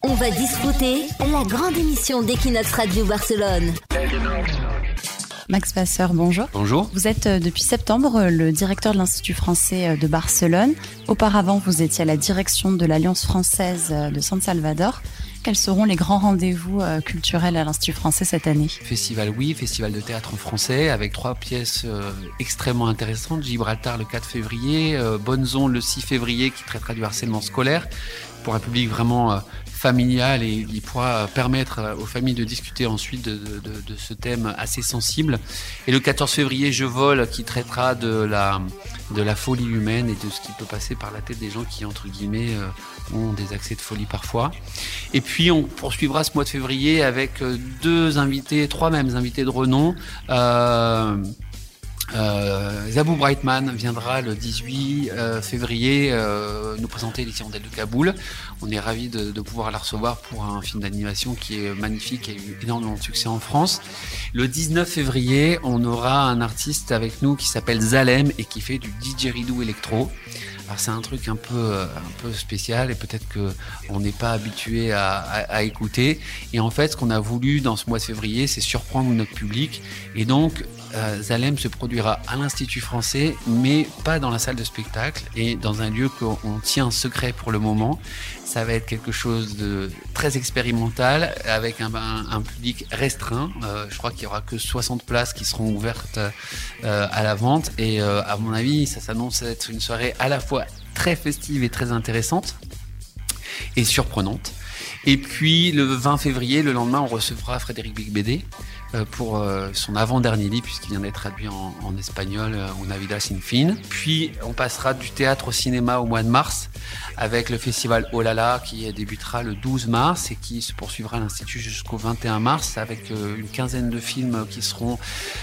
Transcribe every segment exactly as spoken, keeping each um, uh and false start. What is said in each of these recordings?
On va discuter la grande émission d'Equinox Radio Barcelone. Max Vasseur, bonjour. Bonjour. Vous êtes euh, depuis septembre le directeur de l'Institut français de Barcelone. Auparavant, vous étiez à la direction de l'Alliance française de San Salvador. Quels seront les grands rendez-vous euh, culturels à l'Institut français cette année ? Festival Oui, festival de théâtre en français avec trois pièces euh, extrêmement intéressantes. Gibraltar le quatre février, euh, Bonnes ondes le six février qui traitera du harcèlement scolaire pour un public vraiment euh, familial et il pourra permettre aux familles de discuter ensuite de, de, de, de ce thème assez sensible. Et le quatorze février, Je vole qui traitera de la, de la folie humaine et de ce qui peut passer par la tête des gens qui, entre guillemets, euh, ont des accès de folie parfois. Et puis on poursuivra ce mois de février avec deux invités, trois mêmes invités de renom. Euh, Euh, Zabou Brightman viendra le dix-huit février euh, nous présenter Les Hirondelles de Kaboul. On est ravis de, de pouvoir la recevoir pour un film d'animation qui est magnifique et a eu énormément de succès en France. Le dix-neuf février, on aura un artiste avec nous qui s'appelle Zalem et qui fait du didgeridoo électro. Alors c'est un truc un peu, un peu spécial et peut-être qu'on n'est pas habitué à, à, à écouter. Et en fait, ce qu'on a voulu dans ce mois de février, c'est surprendre notre public. Et donc, euh, Zalem se produira à l'Institut français, mais pas dans la salle de spectacle et dans un lieu qu'on tient secret pour le moment. Ça va être quelque chose de très expérimental avec un, un, un public restreint. Euh, je crois qu'il y aura que soixante places qui seront ouvertes euh, à la vente. Et euh, à mon avis, ça s'annonce être une soirée à la fois très festive et très intéressante et surprenante. Et puis le vingt février, le lendemain, on recevra Frédéric Beigbeder euh, pour euh, son avant-dernier livre puisqu'il vient d'être traduit en, en espagnol, euh, Una vida sin fin. Puis on passera du théâtre au cinéma au mois de mars avec le festival Olala qui débutera le douze mars et qui se poursuivra à l'Institut jusqu'au vingt et un mars avec euh, une quinzaine de films qui seront,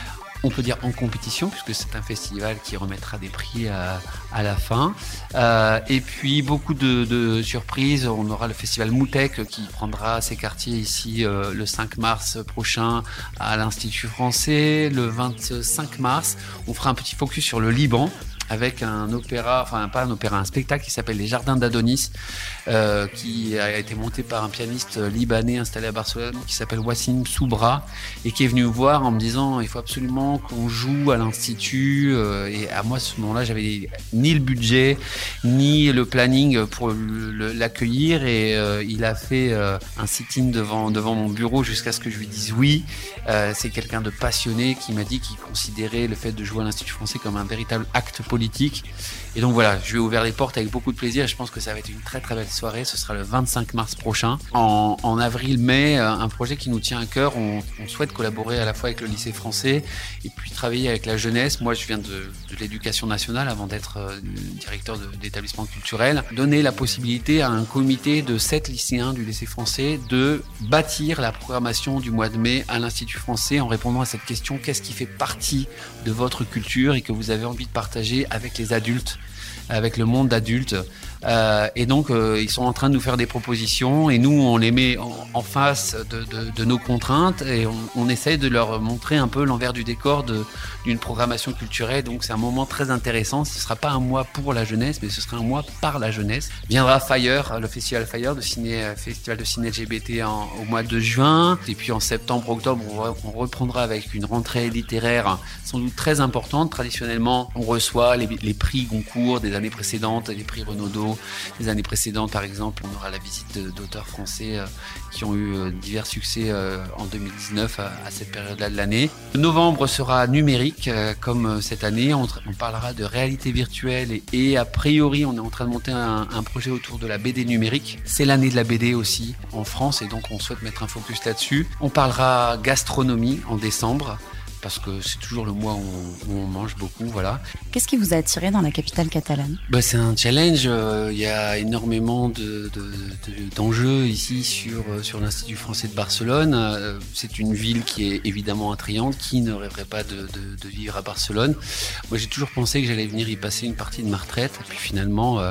on peut dire, en compétition, puisque c'est un festival qui remettra des prix à, à la fin. Euh, et puis, beaucoup de, de surprises. On aura le festival Moutek qui prendra ses quartiers ici euh, le cinq mars prochain à l'Institut français. Le vingt-cinq mars, on fera un petit focus sur le Liban avec un opéra, enfin pas un opéra, un spectacle qui s'appelle Les Jardins d'Adonis, euh, qui a été monté par un pianiste libanais installé à Barcelone qui s'appelle Wassim Soubra et qui est venu me voir en me disant il faut absolument qu'on joue à l'Institut. Euh, et à moi, à ce moment-là, j'avais ni le budget ni le planning pour le, le, l'accueillir et euh, il a fait euh, un sit-in devant, devant mon bureau jusqu'à ce que je lui dise oui. Euh, c'est quelqu'un de passionné qui m'a dit qu'il considérait le fait de jouer à l'Institut français comme un véritable acte politique. Et donc voilà, je lui ai ouvert les portes avec beaucoup de plaisir et je pense que ça va être une très très belle soirée. Ce sera le vingt-cinq mars prochain. En, en avril-mai, un projet qui nous tient à cœur. On, on souhaite collaborer à la fois avec le lycée français et puis travailler avec la jeunesse. Moi, je viens de, de l'éducation nationale avant d'être euh, directeur de, d'établissement culturel. Donner la possibilité à un comité de sept lycéens du lycée français de bâtir la programmation du mois de mai à l'Institut français en répondant à cette question: qu'est-ce qui fait partie de votre culture et que vous avez envie de partager avec les adultes, avec le monde d'adultes. Euh, et donc, euh, ils sont en train de nous faire des propositions et nous, on les met en, en face de, de, de nos contraintes et on, on essaye de leur montrer un peu l'envers du décor de, d'une programmation culturelle. Donc, c'est un moment très intéressant. Ce ne sera pas un mois pour la jeunesse, mais ce sera un mois par la jeunesse. Viendra Fire, le festival Fire, le ciné, festival de ciné L G B T en, au mois de juin. Et puis, en septembre, octobre, on, on reprendra avec une rentrée littéraire sans doute très importante. Traditionnellement, on reçoit les, les prix Goncourt des années précédentes, les prix Renaudot des années précédentes. Par exemple, on aura la visite d'auteurs français euh, qui ont eu euh, divers succès euh, en deux mille dix-neuf à, à cette période-là de l'année. Novembre sera numérique, euh, comme cette année. On, on parlera de réalité virtuelle et, et a priori, on est en train de monter un, un projet autour de la B D numérique. C'est l'année de la B D aussi en France et donc on souhaite mettre un focus là-dessus. On parlera gastronomie en décembre, parce que c'est toujours le mois où on, où on mange beaucoup, voilà. Qu'est-ce qui vous a attiré dans la capitale catalane ? Bah, c'est un challenge, il euh, y a énormément de, de, de, d'enjeux ici sur, sur l'Institut français de Barcelone. Euh, c'est une ville qui est évidemment attrayante, qui ne rêverait pas de, de, de vivre à Barcelone. Moi j'ai toujours pensé que j'allais venir y passer une partie de ma retraite, et puis finalement, euh,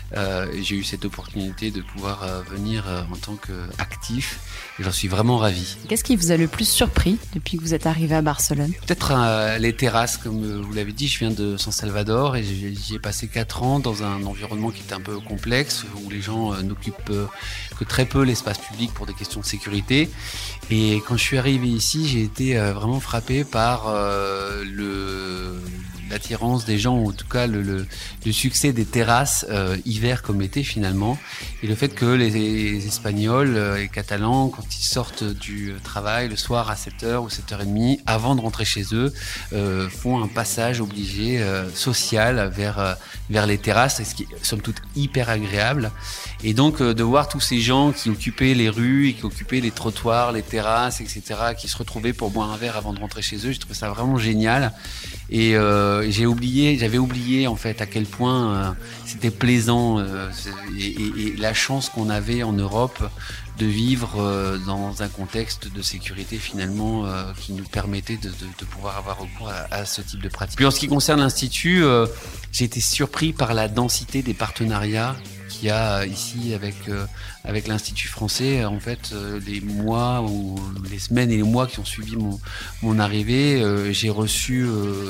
euh, j'ai eu cette opportunité de pouvoir euh, venir euh, en tant qu'actif et j'en suis vraiment ravi. Qu'est-ce qui vous a le plus surpris depuis que vous êtes arrivé à Barcelone ? Peut-être euh, les terrasses, comme vous l'avez dit, je viens de San Salvador et j'y ai passé quatre ans dans un environnement qui était un peu complexe, où les gens euh, n'occupent euh, que très peu l'espace public pour des questions de sécurité. Et quand je suis arrivé ici, j'ai été euh, vraiment frappé par euh, le... l'attirance des gens, ou en tout cas le, le, le succès des terrasses euh, hiver comme été finalement, et le fait que les, les Espagnols et euh, les Catalans, quand ils sortent du travail le soir à sept heures ou sept heures trente, avant de rentrer chez eux, euh, font un passage obligé euh, social vers, euh, vers les terrasses, ce qui est somme toute hyper agréable. Et donc euh, de voir tous ces gens qui occupaient les rues et qui occupaient les trottoirs, les terrasses, et cetera, qui se retrouvaient pour boire un verre avant de rentrer chez eux, je trouve ça vraiment génial. Et euh, j'ai oublié, j'avais oublié en fait à quel point euh, c'était plaisant euh, et, et, et la chance qu'on avait en Europe de vivre euh, dans un contexte de sécurité finalement euh, qui nous permettait de, de, de pouvoir avoir recours à, à ce type de pratique. Puis en ce qui concerne l'Institut, euh, j'ai été surpris par la densité des partenariats qu'il y a ici avec euh, avec l'Institut français. En fait, euh, les mois ou les semaines et les mois qui ont suivi mon mon arrivée, euh, j'ai reçu euh,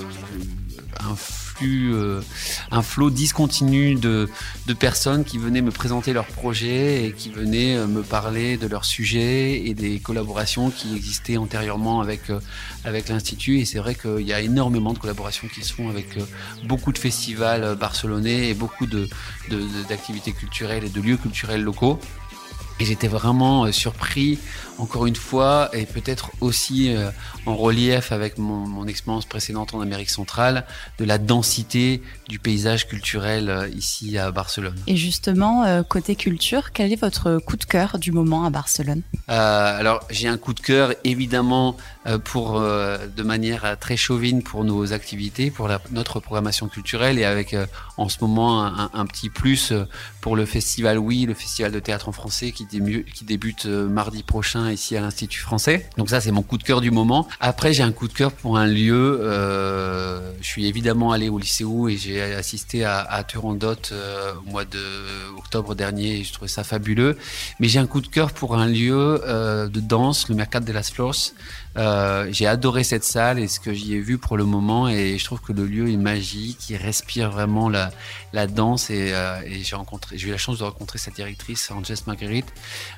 un flux, euh, un flot discontinu de de personnes qui venaient me présenter leurs projets et qui venaient me parler de leurs sujets et des collaborations qui existaient antérieurement avec euh, avec l'Institut. Et c'est vrai qu'il y a énormément de collaborations qui se font avec euh, beaucoup de festivals barcelonais et beaucoup de, de, de d'activités culturelles et de lieux culturels locaux. Et j'étais vraiment euh, surpris, encore une fois, et peut-être aussi euh, en relief avec mon, mon expérience précédente en Amérique centrale, de la densité du paysage culturel euh, ici à Barcelone. Et justement, euh, côté culture, quel est votre coup de cœur du moment à Barcelone ? euh, Alors, j'ai un coup de cœur, évidemment, euh, pour, euh, de manière très chauvine pour nos activités, pour la, notre programmation culturelle, et avec euh, en ce moment un, un petit plus pour le festival Oui, le festival de théâtre en français qui qui débute mardi prochain ici à l'Institut français. Donc ça, c'est mon coup de cœur du moment. Après, j'ai un coup de cœur pour un lieu. Euh, je suis évidemment allé au Liceu et j'ai assisté à, à Turandot euh, au mois d'octobre dernier et je trouvais ça fabuleux. Mais j'ai un coup de cœur pour un lieu euh, de danse, le Mercat de las Flors. Euh, j'ai adoré cette salle et ce que j'y ai vu pour le moment, et je trouve que le lieu est magique, il respire vraiment la, la danse, et, euh, et j'ai rencontré, j'ai eu la chance de rencontrer sa directrice, Angels Marguerite,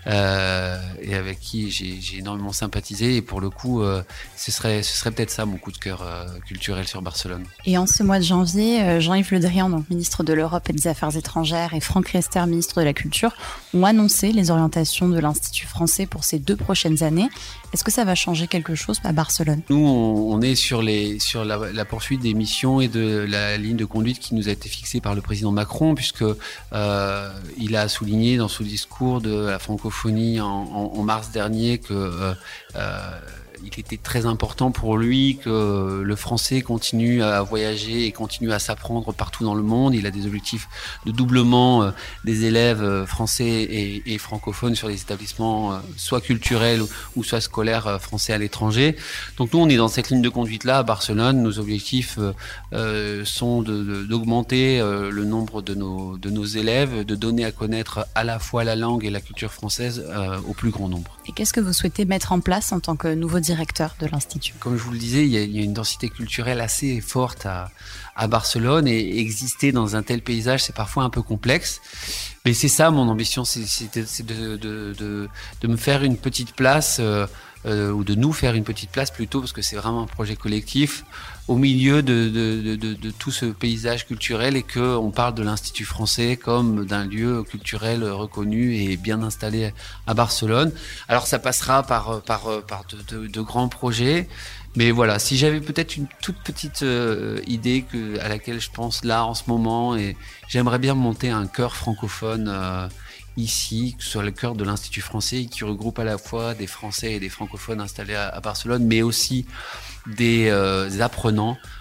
euh, et avec qui j'ai, j'ai énormément sympathisé, et pour le coup, euh, ce serait, ce serait peut-être ça mon coup de cœur euh, culturel sur Barcelone. Et en ce mois de janvier, euh, Jean-Yves Le Drian, donc ministre de l'Europe et des Affaires étrangères, et Franck Riester, ministre de la Culture, ont annoncé les orientations de l'Institut français pour ces deux prochaines années. Est-ce que ça va changer quelque chose à Barcelone ? Nous, on, on est sur, les, sur la, la poursuite des missions et de la ligne de conduite qui nous a été fixée par le président Macron, puisque euh, il a souligné dans son discours de la francophonie en, en, en mars dernier que euh, euh, il était très important pour lui que le français continue à voyager et continue à s'apprendre partout dans le monde. Il a des objectifs de doublement euh, des élèves français et, et francophones sur les établissements euh, soit culturels ou, ou soit scolaires euh, français à l'étranger. Donc nous, on est dans cette ligne de conduite-là à Barcelone. Nos objectifs euh, euh, sont de, de, d'augmenter euh, le nombre de nos, de nos élèves, de donner à connaître à la fois la langue et la culture française euh, au plus grand nombre. Et qu'est-ce que vous souhaitez mettre en place en tant que nouveau directeur de l'Institut ? Comme je vous le disais, il y a, il y a une densité culturelle assez forte à, à Barcelone, et exister dans un tel paysage, c'est parfois un peu complexe. Mais c'est ça mon ambition, c'est, c'est, c'est de, de, de, de me faire une petite place, euh, euh, ou de nous faire une petite place plutôt, parce que c'est vraiment un projet collectif, au milieu de, de, de, de, de tout ce paysage culturel, et qu'on parle de l'Institut français comme d'un lieu culturel reconnu et bien installé à Barcelone. Alors ça passera par, par, par de, de, de grands projets, mais voilà, si j'avais peut-être une toute petite euh, idée que, à laquelle je pense là en ce moment, et j'aimerais bien monter un chœur francophone euh, ici, sur le cœur de l'Institut français, qui regroupe à la fois des Français et des francophones installés à, à Barcelone, mais aussi des, euh, des apprenants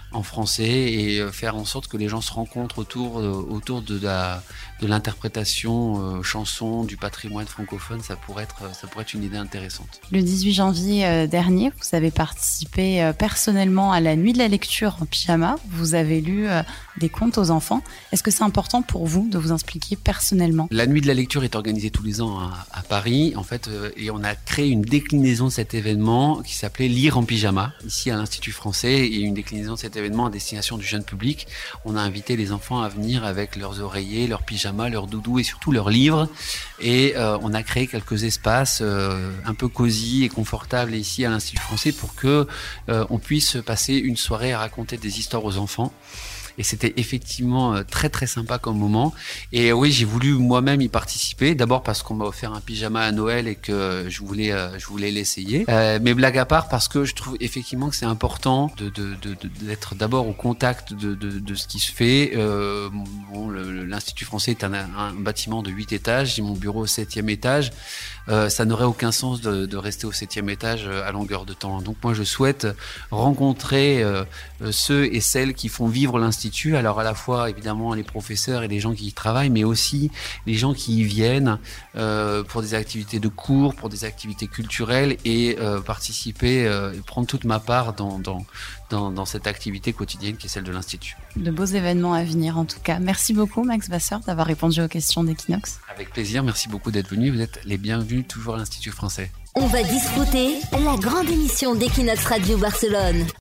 en français et faire en sorte que les gens se rencontrent autour, autour de, la, de l'interprétation euh, chanson du patrimoine francophone. Ça pourrait être, ça pourrait être une idée intéressante. Le dix-huit janvier dernier, vous avez participé personnellement à la nuit de la lecture en pyjama. Vous avez lu des contes aux enfants. Est-ce que c'est important pour vous de vous impliquer personnellement ? La nuit de la lecture est organisée tous les ans à, à Paris, en fait, euh, et on a créé une déclinaison de cet événement qui s'appelait Lire en pyjama, ici à l'Institut français, et une déclinaison de cet événement à destination du jeune public. On a invité les enfants à venir avec leurs oreillers, leurs pyjamas, leurs doudous et surtout leurs livres. Et euh, on a créé quelques espaces euh, un peu cosy et confortables ici à l'Institut français pour que euh, on puisse passer une soirée à raconter des histoires aux enfants. Et c'était effectivement très très sympa comme moment. Et oui, j'ai voulu moi-même y participer. D'abord parce qu'on m'a offert un pyjama à Noël et que je voulais euh, je voulais l'essayer. Euh, mais blague à part, parce que je trouve effectivement que c'est important de, de, de, de d'être d'abord au contact de, de, de ce qui se fait. Euh, bon, le, l'Institut français est un, un bâtiment de huit étages. J'ai mon bureau au septième étage. Euh, ça n'aurait aucun sens de, de rester au septième étage à longueur de temps. Donc moi, je souhaite rencontrer euh, ceux et celles qui font vivre l'Institut. Alors à la fois évidemment les professeurs et les gens qui y travaillent, mais aussi les gens qui y viennent euh, pour des activités de cours, pour des activités culturelles et euh, participer, euh, et prendre toute ma part dans, dans, dans, dans cette activité quotidienne qui est celle de l'Institut. De beaux événements à venir en tout cas. Merci beaucoup Max Vasseur d'avoir répondu aux questions d'Equinox. Avec plaisir, merci beaucoup d'être venu. Vous êtes les bienvenus toujours à l'Institut français. On va discuter la grande émission d'Equinox Radio Barcelone.